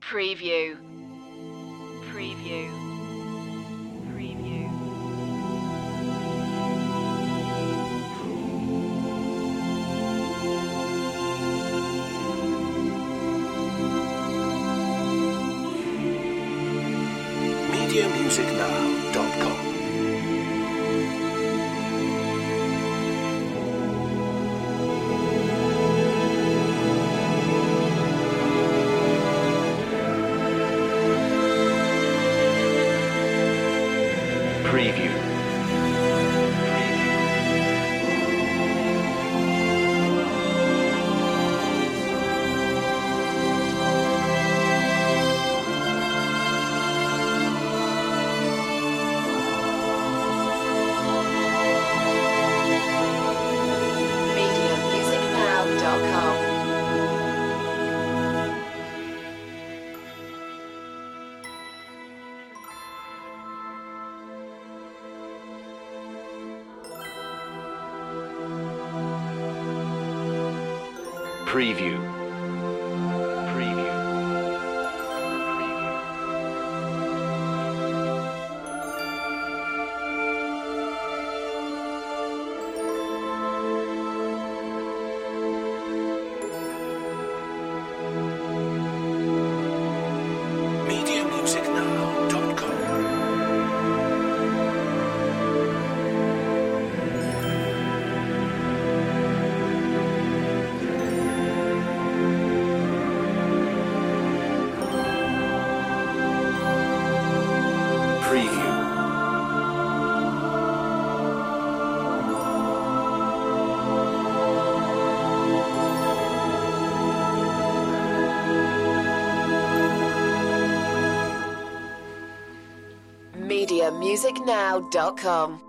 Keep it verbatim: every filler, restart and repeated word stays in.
Preview. Preview. Preview. media music now dot com. Preview. media music now dot com. Preview. Preview. media music now dot com. Preview. media music now dot com.